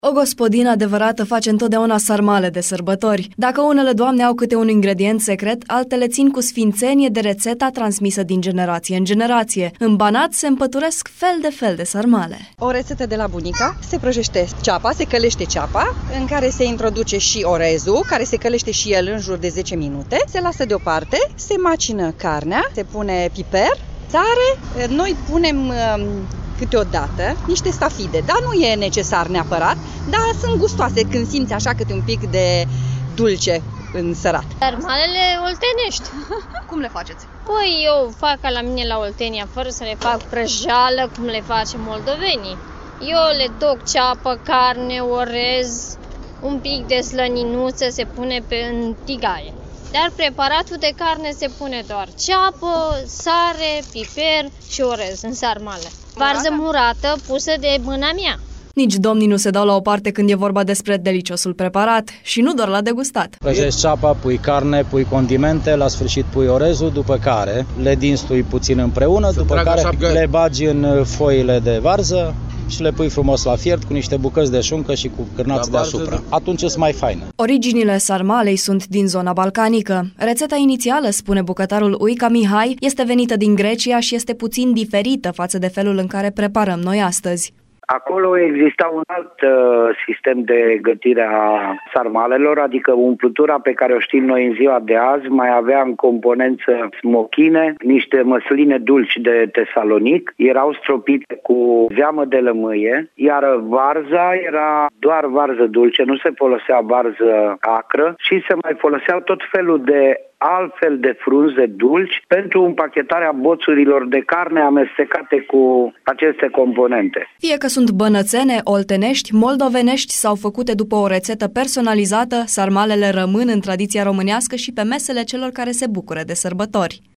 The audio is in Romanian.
O gospodină adevărată face întotdeauna sarmale de sărbători. Dacă unele doamne au câte un ingredient secret, altele țin cu sfințenie de rețeta transmisă din generație în generație. În Banat se împăturesc fel de fel de sarmale. O rețetă de la bunica: se prăjește ceapa, se călește ceapa, în care se introduce și orezul, care se călește și el în jur de 10 minute, se lasă deoparte, se macină carnea, se pune piper, sare, noi punem câteodată niște stafide, dar nu e necesar neapărat, dar sunt gustoase când simți așa câte un pic de dulce în sărat. Sarmalele oltenești. Cum le faceți? Păi eu fac ca la mine la Oltenia, fără să le fac prăjeală, cum le face moldovenii. Eu le toc ceapă, carne, orez, un pic de slăninuță se pune în tigaie. Dar preparatul de carne se pune doar ceapă, sare, piper și orez în sarmale. Varză murată pusă de mâna mea. Nici domnii nu se dau la o parte când e vorba despre deliciosul preparat și nu doar la degustat. Prăjești ceapa, pui carne, pui condimente, la sfârșit pui orezul, după care le dinstui puțin împreună, după care le bagi în foile de varză și le pui frumos la fiert cu niște bucăți de șuncă și cu cârnați deasupra. Atunci sunt mai faine. Originile sarmalei sunt din zona balcanică. Rețeta inițială, spune bucătarul Uica Mihai, este venită din Grecia și este puțin diferită față de felul în care preparăm noi astăzi. Acolo exista un alt sistem de gătire a sarmalelor, adică umplutura pe care o știm noi în ziua de azi mai avea în componență smochine, niște măsline dulci de Tesalonic, erau stropite cu zeamă de lămâie, iar varza era doar varză dulce, nu se folosea varză acră și se mai foloseau tot felul de altfel de frunze dulci pentru împachetarea boțurilor de carne amestecate cu aceste componente. Fie că sunt bănățene, oltenești, moldovenești sau făcute după o rețetă personalizată, sarmalele rămân în tradiția românească și pe mesele celor care se bucură de sărbători.